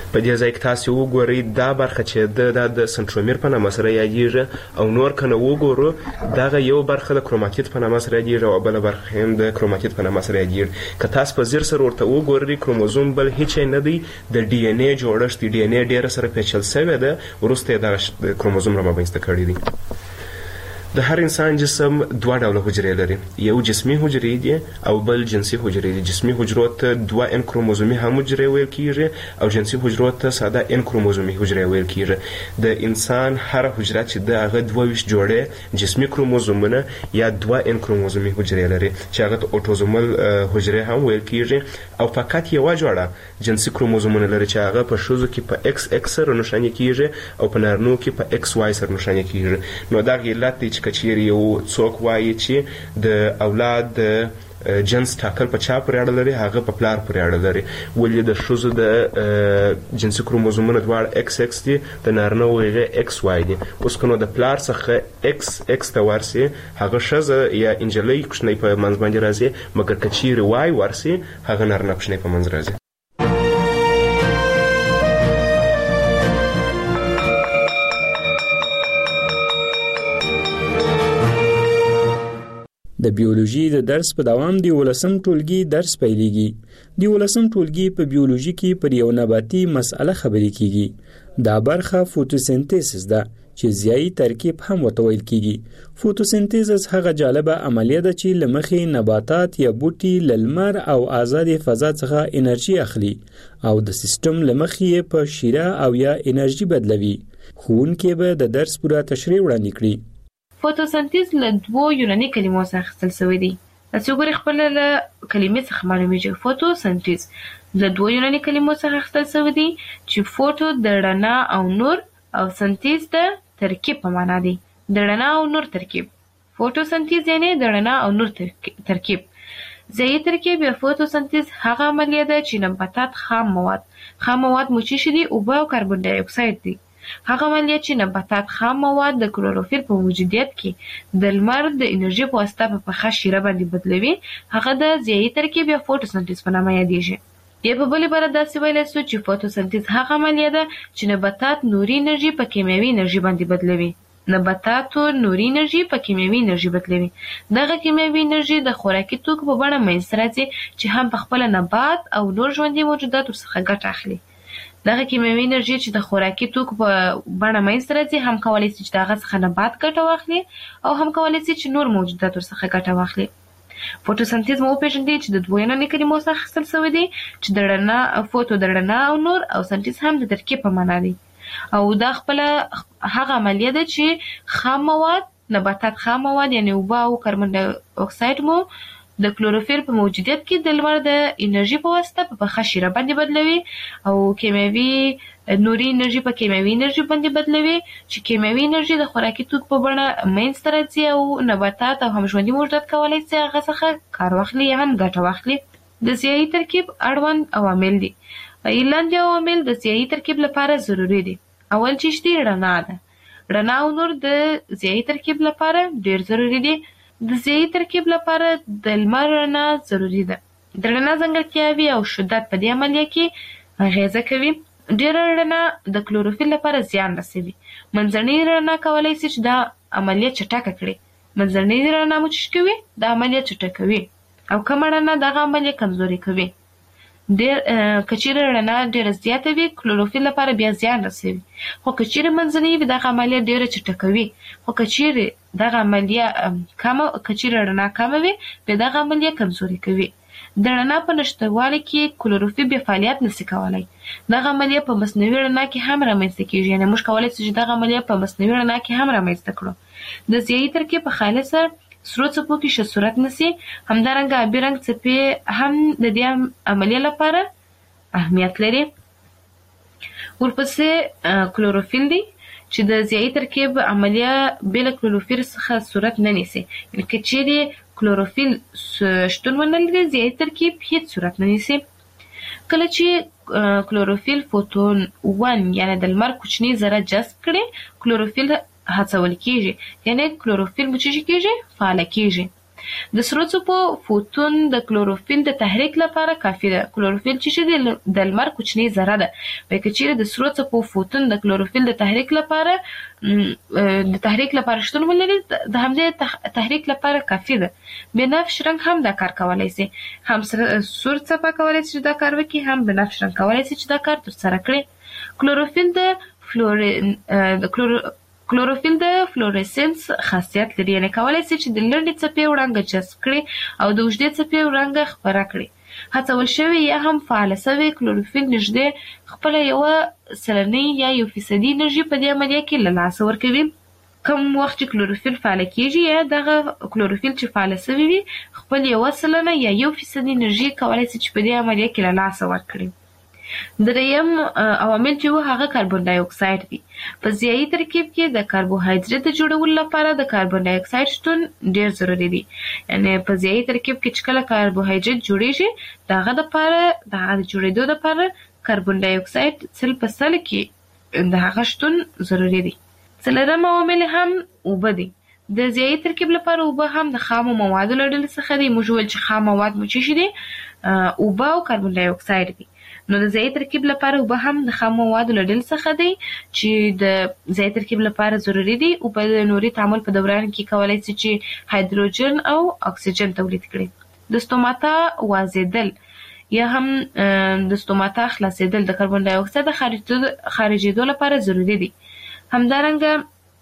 Speaker 8: په دې ځای کې تاسو وګورئ دا برخه چې د سنټرومیر په نامه سره یادېږي او نور کنه وګورو دغه یو برخه د کروماتید په نامه سره یادېږي او بل برخه هم د کروماتید په نامه سره یادېږي که تاسو په ځیر سره ورته وګورئ کروموزوم بل هیڅ نه دی د ډي ان اے جوړښت ډي ان اے ډیره سره پیچل شوی ده وروسته د کروموزوم را مابینځته کړی دی د هر انسان جسم دوه ډوله حجرې لري یو جسمي حجرې دي او بل جنسي حجرې دي جسمي حجرو ته 2 ان کروموزومي هم حجرې ویل کیږي او جنسي حجرو ته ساده ان کروموزومي حجرې ویل کیږي د انسان هر حجره چې د هغه 22 جوړې جسمي کروموزومونه یا 2 ان کروموزومي حجرې لري چې هغه اوټوزومل حجرې هم ویل کیږي او فقط یو جوړه جنسي کروموزومونه لري چې هغه په ښځو کې په ایکس ایکس سره نشانه کیږي او په نارینو کې په ایکس واي سره نشانه کیږي نو دا علت دی کچیر یو څوک وایي چې د اولاد جنس ټاکل په چا پورې اړه لري هغه په پلار پورې اړه لري ولې د ښځو د جنسي کروموزومونه دواړه ایکس ایکس دي د نارینه هغه ایکس واي دي اوس که نو د پلار څخه ایکس ایکس ته ورسي هغه ښځه یا انجلۍ کوچنۍ په منځ باندې راځي مګر که چیرې واي ورسي هغه نارینه کوچنۍ په منځ راځي
Speaker 7: د بیولوژي د درس په دوام د 11م ټولګي درس پیلېږي. د 11م ټولګي په بیولوژي کې پر یو نباتي مسأله خبرې کیږي. دا برخه فوتوسنتیز ده چې ضیایي ترکیب هم ورته ویل کیږي. فوتوسنتیز هغه جالبه عملیه ده چې لمخې نباتات یا بوټي له لمر او آزاد فضا څخه انرژي اخلي او د سیستم لمخې په شیره او یا انرژي بدلوي. ښوونکی به د درس پوره تشریح وړاندې کړي.
Speaker 9: فوتوسنتیز له 2 یوناني کلمو څخه اخیستل شوی دی. تاسو ګورئ خپل له کلمې څخه معلومیږي فوتوسنتیز له 2 یوناني کلمو څخه اخیستل شوی دی چې فوتو د رڼا او نور او سنتیز د ترکیب په معنا دی. د رڼا او نور ترکیب. فوتوسنتیز یعنی د رڼا او نور ترکیب. ضیایي ترکیب یا فوتوسنتیز هغه عملیه ده چې نباتات خام مواد مو چې دي اوبه او کاربن ډای اکساید دي. هغه عملیه چې نباتات خام مواد د کلوروفیل په موجودیت کې د لمر د انرژي په واسطه په پخه شیره باندې بدلوي هغه د ضیایي ترکیب یا فوتوسنتیز په نامه یادیږي. یا په بل عبارت داسې ویلی سو چې فوتوسنتیز هغه عملیه ده چې نباتات نوري انرژي په کیمیاوي انرژي باندې بدلوي. نباتاتو نوري انرژي په کیمیاوي انرژي بدلوي. دغه کیمیاوي انرژي د خوراکي توکو په بڼه منځته راځي چې هم په خپله نبات او نور ژوندي موجودات ورڅخه ګټه اخلي. دغه کیمیاوي انرژي چې د خوراکي توکو په بڼه منځته راځي هم کولی شي چې د هغه څخه نبات ګټه واخلي او هم کولی شي چې نور موجودات ورڅخه ګټه واخلي. فوتوسنتیز مو وپېژندئ چې د 2 یوناني کلمو څخه اخیستل شوی دی چې د رڼا فوتو د رڼا او نور او سنتیز هم د ترکیب په معنا دی او دا خپله هغه عملیه ده چې خام مواد نباتات خام مواد یعنی اوبه او کاربن ډای اکساید مو د کلوروفیل په موجودیت کې د لمر د انرژي په واسطه په پخه شیره باندې بدلوي او کیمیاوي نوري انرژي په کیمیاوي انرژي باندې بدلوي چې کیمیاوي انرژي د خوراکي توکو په بڼه منځته راځي او نباتات او هم ژوندي موجودات کولی شي هغه څخه کار واخلي یا هم ګټه واخلي. د ضیایي ترکیب اړوند عوامل دي. لاندې عوامل د ضیایي ترکیب لپاره ضروري دي. اول چې دی رڼا ده. رڼا او نور د ضیایي ترکیب لپاره ډیر ضروري دي. د ضیایي ترکیب لپاره د لمر رڼا ضروري ده. د رڼا ځانګړتیاوې او شدت په دې عملیه کې اغیزه کوي. ډیره رڼا د کلوروفیل لپاره زیان رسوي. منځنۍ رڼا کولی شي چې دا عملیه چټکه کړي. منځنۍ رڼا مو چې کوي دا عملیه چټکوي او کمه رڼا دغه عملیه کمزوري کوي. که چیرې رڼا ډیره زیاته وي کلوروفیل لپاره بیا زیان رسوي خو که چیرې منځنۍ وي دغه عملیه ډیره چټکوي خو که چیرې دغه عملیه که چیرې رڼا کمه وي بیا دغه عملیه کمزوري کوي. د رڼا په نشتوالي کې کلوروفیل بیا فعالیت نشي کولی. دغه عملیه په مصنوعي رڼا کې هم رامنځته کیږي یعنې موږ کولی شو چې دغه عملیه په مصنوعي رڼا کې هم رامنځته کړو. د ضیایي ترکیب په خالصه سرو څپو کې ښه صورت نیسي. همدارنګه آبي رنګ څپې هم د دې عملیې لپاره اهمیت لري. ورپسې کلوروفیل دی چې د ضیایي ترکیب عملیه بې له کلوروفیل څخه صورت نه نیسي. که چیرې کلوروفیل شتون ونه لري ضیایي ترکیب هیڅ صورت نه نیسي. کله چې کلوروفیل فوتون 1 یعنې د لمر کوچني ذره جذب کړي کلوروفیل هڅول کیږي یعنی کلوروفیل مو چې کیږي فعال کیږي. د سرو څپو فوتون د کلوروفیل د تحریک لپاره کافي ده. کلوروفیل چې د لمر کوچنی ذره ده، وایي که چیرې د سرو څپو فوتون د کلوروفیل د تحریک لپاره شتون ولري، د همدې تحریک لپاره کافي ده. بنفش رنګ هم دا کار کولی شي، هم سور څپه کولی شي چې دا کار وکړي، هم بنفش رنګ کولی شي چې دا کار ترسره کړي. کلوروفیل د فلورسنس خاصیت لري، یعنې کولی شي چې د لنډې څپې وړانګه جذب کړي او د اوږدې څپې وړانګه خپره کړي. هڅول شوي یا هم فعاله شوی کلوروفیل نږدې خپله 1% یا 1% انرژي په دې عملیه کې له لاسه ورکوي. کوم وخت چې کلوروفیل فعاله کیږي یا دغه کلوروفیل چې فعاله شوی وي خپل 1% یا 1% انرژي کولی شي چې په دې عملیه کې له لاسه ورکړي. دریم عوامل چې وو هغه کاربن ډای اکساید دي. په ضیایي ترکیب کې د کاربوهایډریټ د جوړولو لپاره د کاربن ډای اکساید شتون ډیر ضروري دی. یعنی په ضیایي ترکیب کې چې کله کاربوهایډریټ جوړیږي دغه د جوړېدو لپاره کاربن ډای اکساید 100% کې د هغه شتون ضروري دی. څلورم عوامل هم اوبه دي. د ضیایي ترکیب لپاره اوبه هم د خامو موادو له ډلې څخه دي. موږ ویل چې خام مواد مو څه شي دي؟ اوبه او کاربن ډای اکساید دي. نو د ضیایي ترکیب لپاره اوبه هم د خام موادو له ډلې څخه دي چې د ضیایي ترکیب لپاره ضروري دي. اوبه د نوري تعامل په دوران کې کولی شي چې هایدروجن او اکسیجن تولید کړي. د ستوماتا وازیدل یا هم د ستوماتا خلاصېدل د کاربن ډای اکساید د خارجېدو لپاره ضروري دي. همدارنګه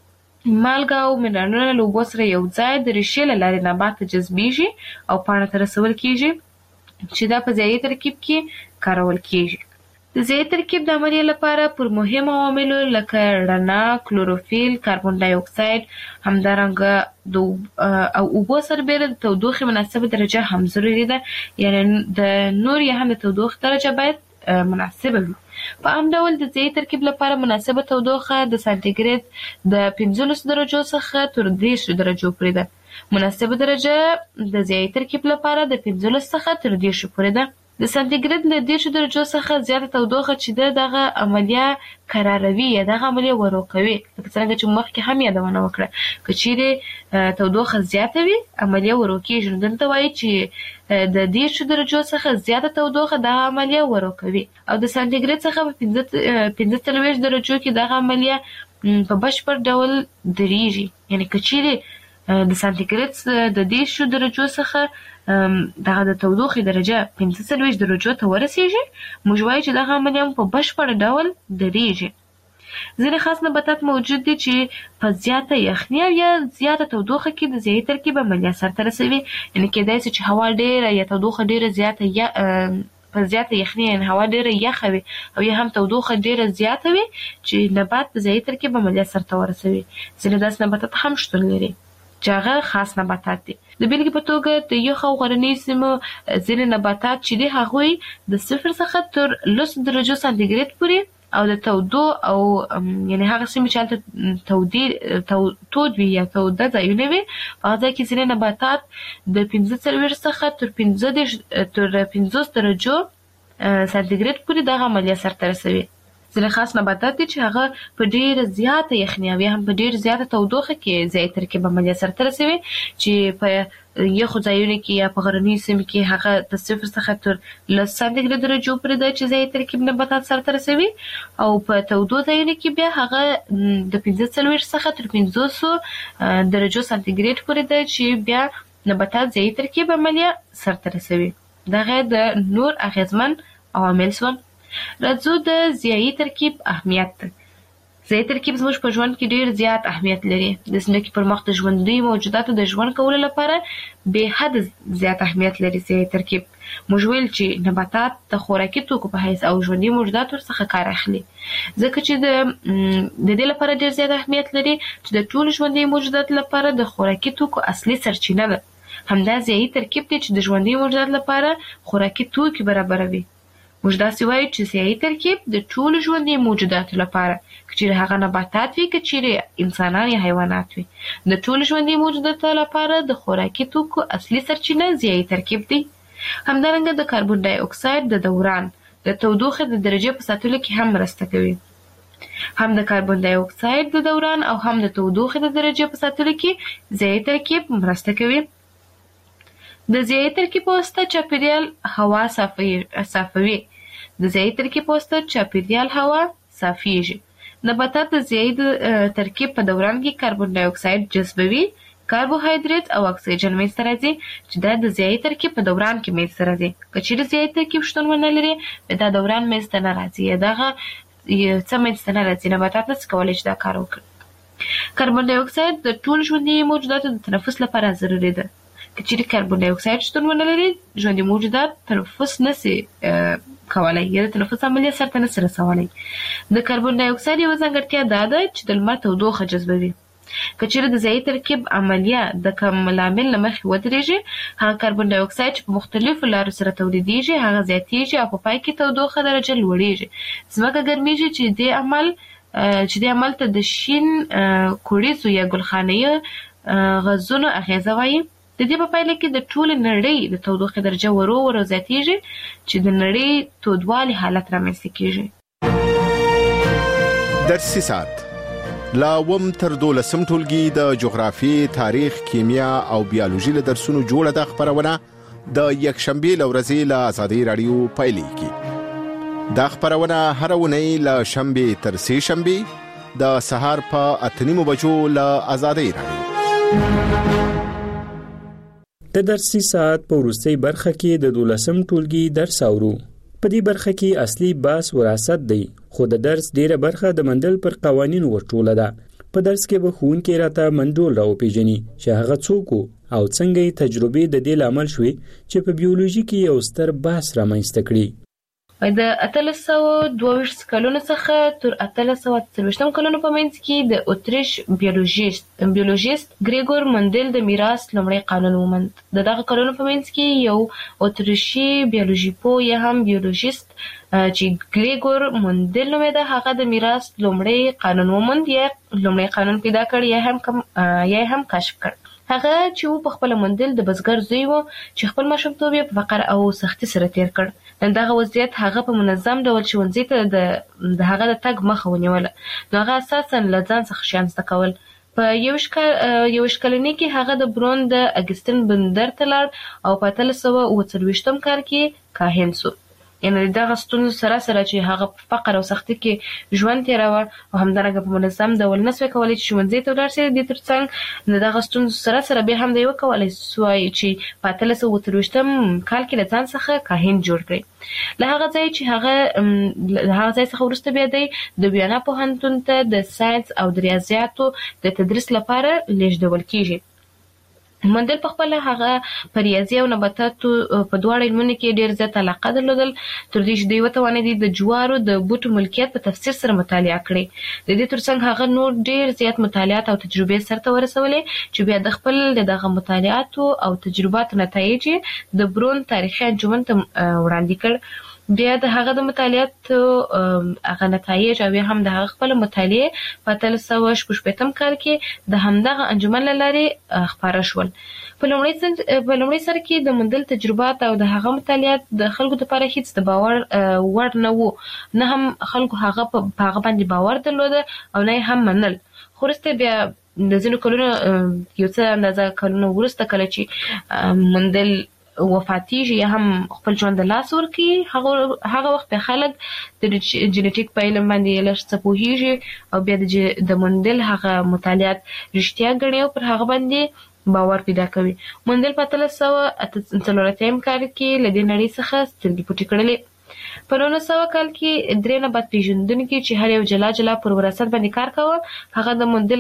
Speaker 9: مالګه او منرالونه له اوبو سره یو ځای د ریښې له لارې نبات ته جذبېږي او پاڼه ته رسول کېږي چې دا په ضیایي ترکیب کې کارول کېږي. د ضیایي ترکیب د عملیې لپاره پر مهمو عواملو لکه رڼا، کلوروفیل، کاربن ډای اکساید، همدارنګه او اوبو سربېره د تودوخې مناسبه درجه هم ضروري ده. یعنې د نور یا هم د تودوخې درجه باید مناسبه وي. په عام ډول د ضیایي ترکیب لپاره مناسبه تودوخه د سانتیګریډ د 15 درجو څخه تر 30 درجو پورې ده. مناسبه درجه د ضیایي ترکیب لپاره د 15 څخه تر 30 پورې ده. د سانتیګریډ له 30 درجو څخه زیاته تودوخه چې دغه عملیه قراروي یا دغه عملیه ورو کوي. لکه څنګه چې مخکې هم یادونه وکړه، که چیرې تودوخه زیاته وي عملیه ورو کېږي. نو دلته وایي چې د 30 درجو څخه زیاته تودوخه دغه عملیه ورو کوي او د سانتیګریډ څخه په 45 درجو کې دغه عملیه په بشپړ ډول درېږي. یعنې که چیرې د سانتیګریډ د 30 درجو څخه دغه د تودوخې درجه 45 درجو ته ورسیږي، موږ وایو چې دغه عملیه په بشپړ ډول درېږي. ځینې خاص نباتات موجود دي چې په زیاته یخني او یا زیاته تودوخه کې د ضیایي ترکیب عملیه سرته رسوي. یعنې کېدای شي چې هوا ډېره یا تودوخه ډېره زیاته په زیاته یخني یعنې هوا ډېره یخه وي او یا هم تودوخه ډېره زیاته وي چې نبات د ضیایي ترکیب عملیه سرته ورسوي. ځینې داسې نباتات هم شتون لري چې هغه خاص نباتات دي. د بیلګې په توګه د یخ او غرنیو سیمو ځینې نباتات چې دي هغوی د 0 څخه تر 10 درجو سانتیګریډ پورې او د تودو او یعنې هغه سیمې چې هلته تود وي یا توده ځایونه وي په هغه ځای کې ځینې نباتات د 45 څخه تر 50 درجو سانتیګریډ پورې دغه عملیه سرته رسوي. ځینې خاص نباتات دي چې هغه په ډېره زیاته یخني او یا هم په ډېره زیاته تودوخه کې ضیایي ترکیب عملیه سرته رسوي چې په یخو ځایونو کې یا په غرنیو سیمو کې هغه د 0 څخه تر 10 سانتیګریډ درجو پورې ده چې ضیایي ترکیب نباتات سرته رسوي او په تودو ځایونو کې بیا هغه د 45 څخه تر 500 درجو سانتیګریډ پورې ده چې بیا نباتات ضیایي ترکیب عملیه سرته رسوي. دغه د نور اغیزمن عوامل شول. راځو د ضیایي ترکیب اهمیت ته. ضیایي ترکیب زموږ په ژوند کې ډېر زیات اهمیت لري. د ځمکې پر مخ د ژوندیو موجوداتو د ژوند کولو لپاره بې حده زیات اهمیت لري ضیایي ترکیب. موږ ویل چې نباتات د خوراکي توکو په حیث او ژوندي موجوداتو څخه کار اخلي، ځکه چې د دې لپاره ډېر زیات اهمیت لري چې د ټولو ژوندي موجوداتو لپاره د خوراکي توکو اصلي سرچینه ده. همدا ضیایي ترکیب دی چې د ژوندي موجوداتو لپاره خوراکي توکي برابروي. موږ داسې وایو چې ضیایي ترکیب د ټولو ژوندي موجوداتو لپاره، که چیرې هغه نباتات وي که چیرې انسانان یا حیوانات وي، د ټولو ژوندي موجوداتو لپاره د خوراکي توکو اصلي سرچینه ضیایي ترکیب دی. همدارنګه د کاربن ډای اکساید د دوران د تودوخې د درجې په ساتلو کې هم مرسته کوي. هم د کاربن ډای اکساید د دوران او هم د تودوخې د درجې په ساتلو کې ضیایي ترکیب مرسته کوي. د ضیایي ترکیب په واسطه چاپیریال هوا صافوي. د ضیایي ترکیب په واسطه چاپیریال هوا صافیږي. نباتات د ضیایي ترکیب په دوران کې کاربن ډای اکساید جذبوي، کاربوهایدریت او اکسیجن منځته راځي چې دا د ضیایي ترکیب په دوران کې منځته راځي. که چیرې ضیایي ترکیب شتون ونه لري دا دوران منځته نه راځي، دغه څه منځته نه راځي، نباتات نشي کولی چې دا کار وکړي. کاربن ډای اکساید د ټولو ژوندي موجوداتو د تنفس لپاره ضروري ده. که چیرې کاربن ډای اکساید شتون ونه لري ژوندي موجودات تنفس نشي کولای، یا د تنفس عملیه سرته نشي رسولی. د کاربن ډای اکساید یوه ځانګړتیا دا ده چې د لمر تودوخه جذبوي. که چیرې د ضیایي ترکیب عملیه د کوم لامل له مخې ودرېږي، هغه کاربن ډای اکساید چې په مختلفو لارو سره تولیدېږي هغه زیاتېږي او په پای کې تودوخه درجه لوړېږي. ځمکه ګرمېږي چې دې عمل ته د شین کوړیزو یا ګلخانه‌یي غازونو اغیزه وایي. د دې په پایله کې د ټولې نړۍ د تودوخې درجه ورو ورو زیاتېږي چې د نړۍ تودوالي حالت رامنځته کېږي.
Speaker 10: درسي ساعت لا وم تر 12 ټولګي د جغرافي، تاریخ، کیمیا او بیولوژي له درسونو جوړه د خبرونه د یکشنبه لورځي له آزادۍ رادیو پایلیږي. دا خبرونه هر ونی له شنبه تر سه شنبه د سهار په 8:30 بجو له آزادۍ رادیو.
Speaker 7: د درسي ساعت په وروستۍ برخه کې د 12م ټولګي درس اورو. په دې برخه کې اصلي بحث وراثت دی، خو د درس ډیره برخه د مندل پر قوانینو ورټوله ده. په درس کې به ښوونکی راته منډول راوپېژني چې هغه څوک او څنګه یې تجربې د دې لامل شوې چې په بیولوژي کې یو ستر بحث رامنځته کړي.
Speaker 9: د 1822 کلونو څخه تر 1840 کلونو په منځ کې د اتریش بیولوژیست ګریګور مندل د میراث لومړی قانون وموند. دغه کلونو په منځ کې یو اتریشي بیولوژي پوه یا هم بیولوژیست چې ګریګور مندل نومېده هغه د میراث لومړی قانون وموند، یا لومړی قانون پیدا کړ یا هم کشف کړ. هغه چې په خپل مندل د بزګر زوی و چې خپل ماشومتوب یې په فقر او سختي سره تیر کړ. دغه وضعیت هغه په منظم ډول ښوونځي ته د هغه د تګ مخه ونیوله. نو هغه اساساً له ځان څخه شیان زده کول. په 21 کلنۍ کې هغه د برون د اګستین بندر ته لاړ او په 1840 کال کې کاهن شو. یعنې دغه ستونزو سره چې هغه په فقر او سختي کې ژوند تېراوه او همدارنګه په منظم ډول نسوای کولی چې ښوونځي ته ولاړ شي. د دې ترڅنګ دغه ستونزو سره بیا هم دی وکولی سوای چې په 1840 کال کې له ځان څخه کاهن جوړ کړي. له هغه ځای څخه وروسته بیا دی د ویانا پوهنتون ته د ساینس او د ریاضیاتو د تدریس لپاره لیږدول کیږي. مندل په خپل هغه په ریاضي او نباتاتو په دواړو علمونو کې ډېر زیات علاقه درلودل، تر دې چې دوی وتوانېدي د جوارو د بوټو ملکیت په تفصیل سره مطالعه کړي. د دې ترڅنګ هغه نور ډېر زیات مطالعات او تجربې سرته ورسولې چې بیا د خپل دغه مطالعاتو او تجرباتو نتایج د برون تاریخي انجمن ته وړاندې کړ. بیا د هغه د مطالعاتو هغه نتایج او هم د هغه خپل مطالعه په 1860 کال کې د همدغه انجمن له لارې خپاره شول. په لومړي سر کې د مندل تجربات او د هغه مطالعات د خلکو لپاره هیڅ د باور وړ نه وو، نه هم خلکو هغه په هغه باندې باور درلوده او نه هم منل. خو وروسته بیا د ځینو کلونو یو څه اندازه کلونو وروسته کله چې مندل وفاتیږي یا هم خپل ژوند د لاس ورکړي، هغه وخت به خلک د جینیټیک په علم باندې لږ څه پوهیږي او بیا د مندل هغه مطالعات رښتیا ګڼي او پر هغه باندې باور پیدا کوي. مندل په 1848 کال کې له دې نړۍ څخه سترګې پټې کړلې. په 1900 کال کې 3 نبات پیژندونکي چې هر یو جلا پر وراثت باندې کار کاوه، هغه د مندل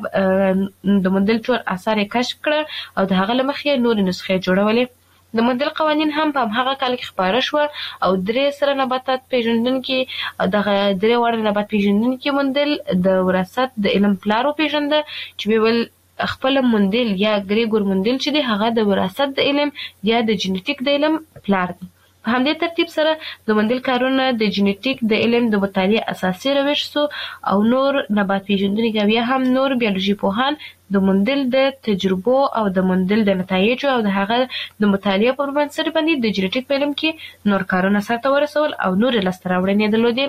Speaker 9: ټول آثار کشف کړه او د هغه له مخې نورې نسخې جوړولې. د مندل قوانین هم په هغه کال کې خپاره شو او 3 نباتات پیژندونکي دغه 3 وړ نبات پیژندونکي مندل د وراثت د علم پلار وپیژنده چې ویل خپل مندل یا ګریګور مندل چې دی هغه د وراثت د علم یا د جینیټیک د علم پلار دی. په همدې ترتیب سره د مندل کارونه د جینیټیک د علم د مطالعه اساسي روش شو او نور نبات پیژندونکي یا هم نور بیولوژي پوهان د مندل د تجربو او د مندل د نتایجو او د هغه د مطالعه پر بنسټ باندې د جینیټیک په علم کې نور کارونه سرته ورسول او نور لاسته راوړنې درلودې.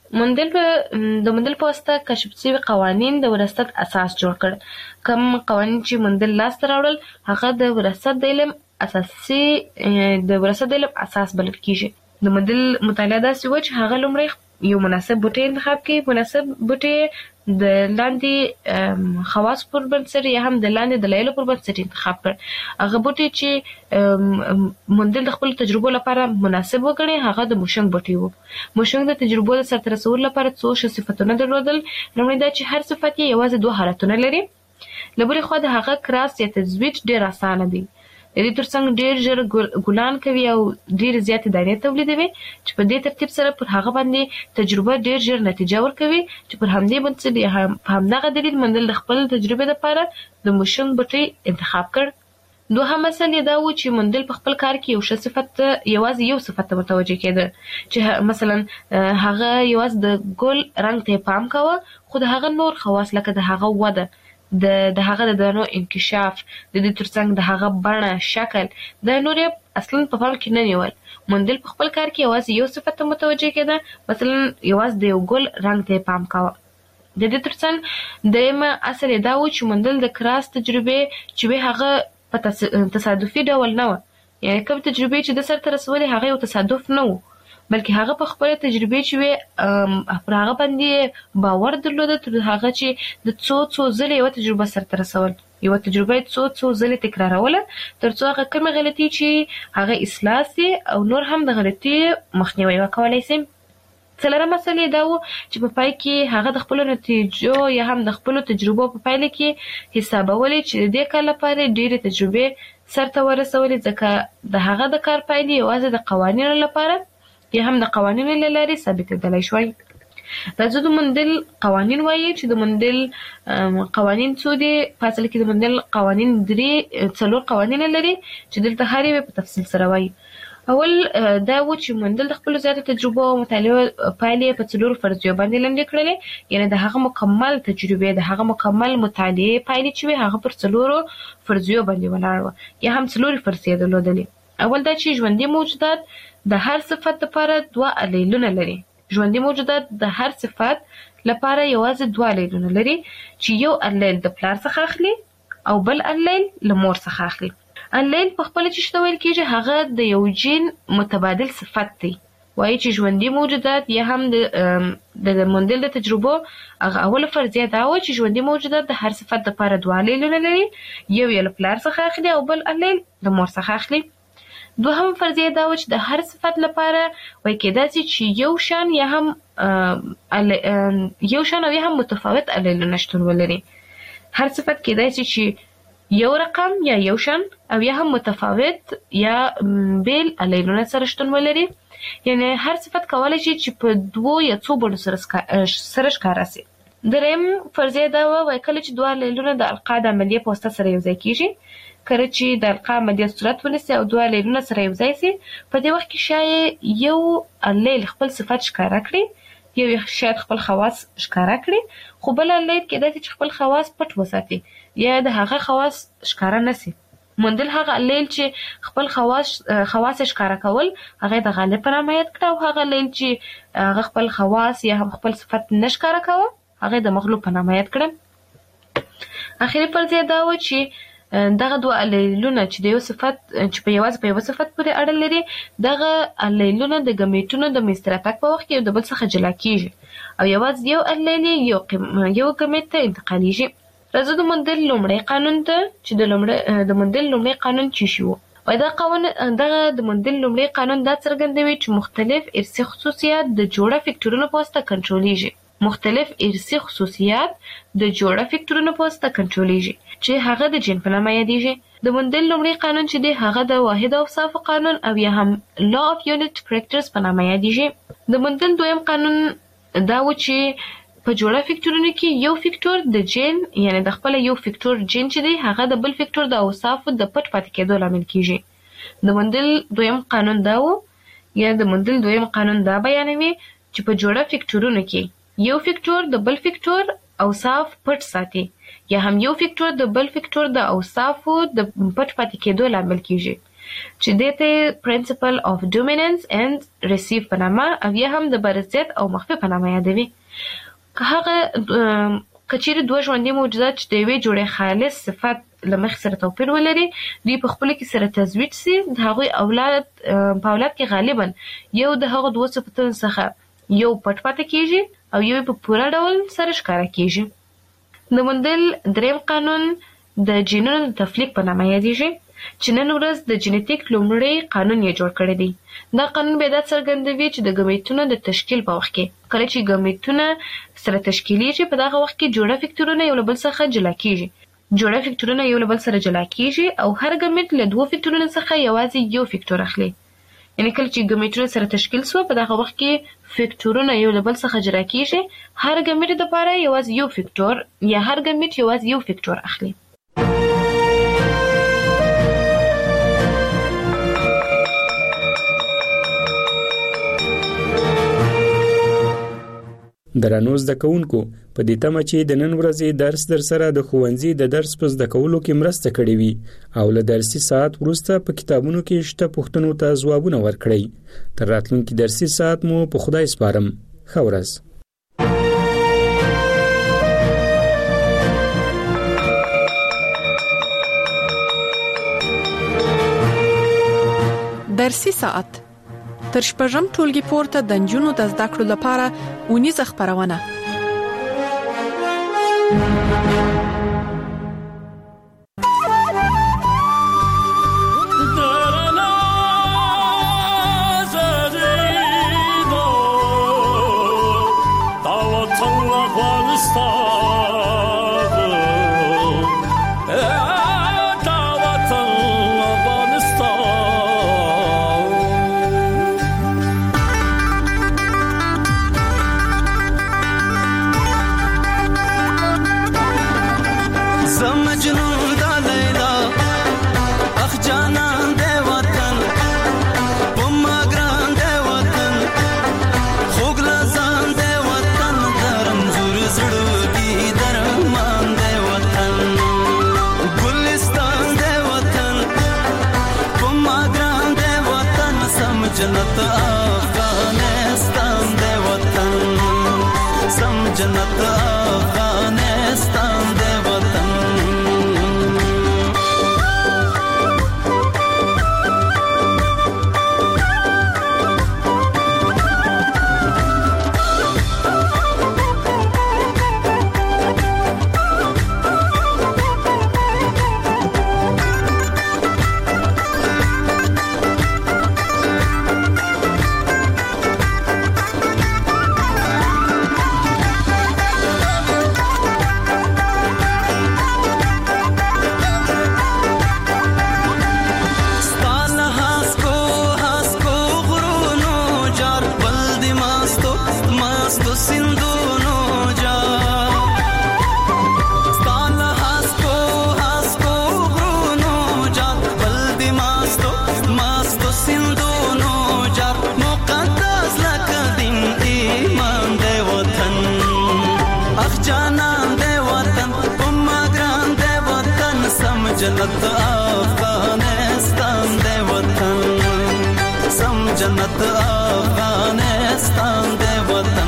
Speaker 9: د مندل په واسطه کشف شوي قوانین د وراثت اساس جوړ کړ. کوم قوانین چې مندل لاسته راوړل هغه د وراثت د علم اساسي د وراثت علم اساس بلل کیږي. د موندل مطالعه داسې و چې هغه لومړی یو مناسب بوټی انتخاب کړي، مناسب بوټی د لاندې خواص پر بنسټ یا هم د لاندې دلایلو پر بنسټ انتخاب کړ. هغه بوټی چې موندل د خپل تجربو لپاره مناسب وګڼي هغه د موشنګ بوټی وو. موشنګ د تجربو د سرته رسولو لپاره څو صفتونه درلودل. لومړی دا چې هر صفت یې یوازې 2 حالتونه لري. له بلې خوا د هغه کراس یا تزویج ډېر اسانه دی. د دې ترڅنګ ډېر ژر ګلان کوي او ډېر زیاتې دانې تولیدوي چې په دې ترتیب سره پر هغه باندې تجربه ډېر ژر نتیجه ورکوي چې پر همدې بنسټ په همدغه دلیل موندل د خپل تجربې لپاره د موشنګ بوټی انتخاب کړ. دوهم اصل دا و چې موندل په خپل کار کې یو ښه صفت یوازې یو صفت ته متوجه کېده چې مثلا هغه یوازې د ګل رنګ ته پام کاوه، خو د هغه نور خواص لکه د هغه وده، د هغه د دانو انکشاف، د دې ترڅنګ د هغه بڼه، شکل، د نور اصلا په پام کې نه نیول. موندل په خپل کار کې یوازې یو صفت ته متوجه کېده، مثلا یوازې د یو ګل رنګ ته پام کاوه. د دې ترڅنګ درېیمه اصل دا و چې موندل د کراس تجربې چې هغه په تصادفي ډول نه و، یعنی کوم تجربې چې د سرته رسولې هغه یو تصادف نه و، بلکې هغه په خپل تجربې چې پر هغه باندې باور درلوده تر هغه چې د څو ځله یو تجربه سرته رسول، یو تجربه څو ځله تکراروله تر څو هغه کومه غلطي چې هغه اصلاح سي او نور هم د غلطي مخنیوي وکولای سي. څلورم مسله دا و چې په پای کې هغه د خپل نتیجو یا هم د خپل تجربو په پایله کې حسابولې چې د دې کار لپاره ډېرې تجربې سرته ورسولې، ځکه د هغه د کار پایلې یوازې د قوانینو لپاره یا هم د قوانینو له لارې ثابتېدلی شوی. راځو د موندل قوانین وایي چې د موندل قوانین څو دي. په اصل کې د موندل قوانین 4 قوانین لري چې دلته هر یو په تفصیل سره وایي. اول دا و چې موندل د خپل زیاتو تجربو او مطالعو پایلې په 4 فرضیو باندې لاندې کړلې، یعنی د هغه مکمل تجربې، د هغه مکمل مطالعې پایلې چې هغه پر 4 فرضیو باندې ولاړ و یا هم 4 فرضیې درلودلې. اول دا چې ژوندي موجودات د هر صفت لپاره 2 الیلونه لري. ژوندي موجودات د هر صفت لپاره یوازې 2 الیلونه لري چې یو الیل د پلار څخه اخلي او بل الیل له مور څخه اخلي. الیل په خپل چې ویل کېږي هغه د یو جین متبادل صفت دی. وایي چې ژوندي موجودات یا هم د موندل د تجربو هغه اوله فرضیه دا و چې ژوندي موجودات د هر صفت لپاره 2 الیلونه لري، یو یې له پلار څخه اخلي او بل الیل له مور څخه اخلي. دوهم فرضیه دا و چې د هر صفت لپاره وایي کېدای شي چې یو شان یا هم متفاوت الیلونه شتون ولري. هر صفت کېدای شي چې یو رقم یا یو شان او یا هم متفاوت یا بیل الیلونه سره شتون ولري، یعنی هر صفت کولای شي چې په 2 یا څو بڼو سره ښکاره شي. درېیم فرضیه دا وایي کله چې 2 الیلونه د القا د عملیې په واسطه سره یوځای کېږي، کله چې د القا عملیه صورت ونیسي او 2 الیلونه سره یوځای شي، په دې وخت کې شاید یو الیل خپل صفت ښکاره کړي، یو شاید خپل خواص ښکاره کړي، خو بل الیل کېدای شي چې خپل خواص پټ وساتي یا د هغه خواص ښکاره نشي. موندل هغه الیل چې خپل خواص ښکاره کول هغه د غالب په نامه یاد کړه، او هغه الیل چې هغه خپل خواص یا هم خپل صفت نه ښکاره کوه هغه د مغلوب په نامه یاد کړه. اخري فرضیه دا و چې دغه 2 الیلونه چې د یو صفت چې په یو صفت پورې اړه لري، دغه الیلونه د ګمیټونو د منځته په وخت کې یو د بل څخه جلا کیږي او یوازې یو الیل یو ګمیټ ته انتقالیږي. راځو د موندل لومړی قانون ته چې د موندل لومړی قانون چې شو وای دغه د موندل لومړی قانون دا څرګندوي چې مختلف ارثي خصوصیات د جوړه فکټورونو په واسطه کنټرولېږي. مختلف ارثي خصوصیات د جوړه فکټورونو په واسطه کنټرولېږي چې هغه د جین په نامه یادېږي. د موندل لومړی قانون چې دی هغه د واحد اوصاف قانون او یا هم لا اف یونټ کریکټرز په نامه یادېږي. د موندل دویم قانون دا و چې په جوړه فکټورونو کې یو فکټور د جین یعنی د خپل یو فکټور جین چې دی هغه د بل فکټور د اوصافو د پټ پاتې کېدو لامل کیږي. د موندل دویم قانون دا و یا د موندل دویم قانون دا بیانوي چې په جوړه فکټورونو کې یو فکټور د بل فکټور اوصاف پټ ساتي یا هم یو فکټور د بل فکټور د اوصافو د پټ پاتې کېدو لامل کیږي چې دته پرنسپل اف ډومیننس اند ریسیو په نامه او یا هم د برزیت او مخفي په نامه یادوي. که هغه کچېرې 2 ژوندي موجودات چې د یوې جوړې خالص صفت لمخ سره توپیر ولري دوی په خپل کې سره تزویج سي د هغوی اولاد په اولاد کې غالبا یو د هغو دوه صفتونو څخه یو پټ پاتې کیږي او یو په پوره ډول سره ښکاره کیږي د مندل دریم قانون د جینونو د تفلیق په نامه یادیږي چې نن ورځ د جینیټیک لومړی قانون یې جوړ کړی دی دا قانون به دا څرګندوي چې د ګمیټونو د تشکیل په وخت کې کله چې ګمیټونه سره تشکیلیږي په دغه وخت کې جوړه فکټورونه یو له بل څخه جلا کیږي جوړه فکټورونه یو له بل سره جلا کیږي او هر ګمیټ له دوه فکټورونو څخه یوازې یو فکټور اخلي یعنی کله چې ګمیټونه سره تشکیل شو په دغه وخت کې فکټورونه یو له بل څخه جلا کیږي هر ګمیټ لپاره یوازې یو فکټور یا هر ګمیټ یوازې یو فکټور اخلي
Speaker 7: درنو زده کوونکو په دې تمه چې د نن ورځې درس در سره د ښوونځي د درس په زده کولو کې مرسته کړې وي او له درسي ساعت وروسته په کتابونو کې شته پوښتنو ته ځوابونه ورکړئ تر راتلونکي درسي ساعت مو په خدای سپارم ښه ورځ
Speaker 6: درسي ساعت تر شپږم ټولګي پورته د نجونو د زده کړو لپاره اونیزه خپرونه
Speaker 11: जन्नत अफगानिस्तान दे वतन सम जन्नत अफगानिस्तान दे वतन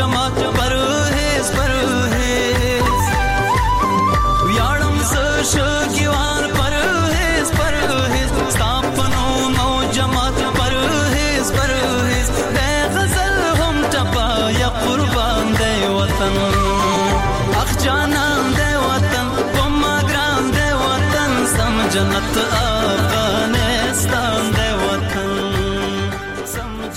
Speaker 11: جماعت پرهیز پرهیز ویاړم زه شګیوال پرهیز پرهیز ستاپنو نو جماعت پرهیز پرهیز د غزل هم ټپا یا قربان دی وطن اخ جانان دی وطن کوم ګران دی وطن سم جنت